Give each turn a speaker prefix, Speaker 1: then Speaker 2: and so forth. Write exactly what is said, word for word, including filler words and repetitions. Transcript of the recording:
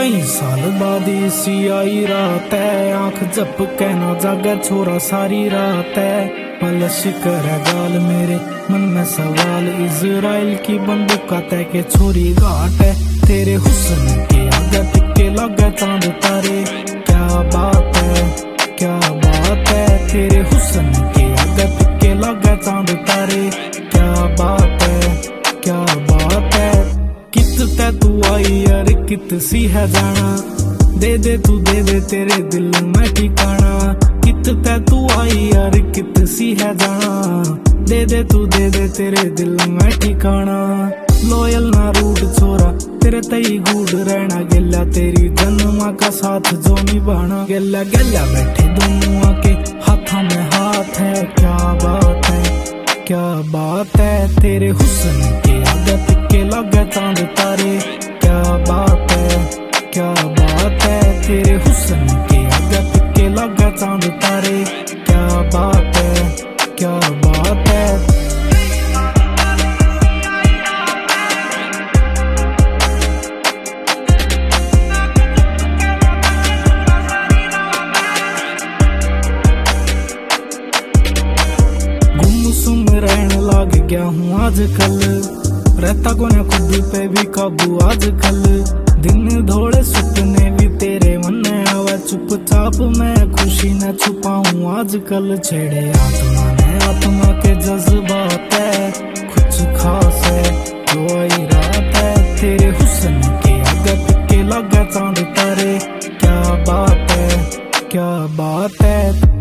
Speaker 1: कई साल बाद इसी आई रात है, आंख जप कहना जागे छोरा सारी रात है। पलश कर गाल मेरे मन में सवाल, इजराइल की बंदूक तय के छोरी घाट है। तेरे हुस्न के आगे टिके लगे चांद तारे, क्या बात है क्या बात है। तेरे हुस्न के आगे टिके लगे चांद तारे, क्या बात है क्या बात है। कित तै तू आई यार कित सी है जाना, दे दे तू दे दे तेरे दिल में ठिकाना। कित तै तू आई यार कित सी है जाना, दे दे तू दे दे तेरे दिल में ठिकाना। लॉयल ना रूट छोरा तेरे तई गुड रहना, गेला तेरी जन्मा का साथ जो निभाना। गेला गेला बैठे दोनों आके हाथों में हाथ है, क्या बात है क्या बात है। तेरे हुस्न के आगे टिके लगे चांद तारे, क्या बात है क्या बात है। तेरे हुस्न के आगे टिके लगे चांद तारे, क्या बात है क्या बात है। गुमसुम रहने लग गया हूँ आजकल, रहता को न खुद पे भी काबू आजकल। दिन धोड़े सपने भी तेरे मन में आवा, चुपचाप मैं खुशी न छुपाऊं आजकल। छेड़े आत्मा ने आत्मा के जज्बात है, कुछ खास है जो आई रात है। तेरे हुस्न के आगे टिके लगे चांद तारे, क्या बात है क्या बात है।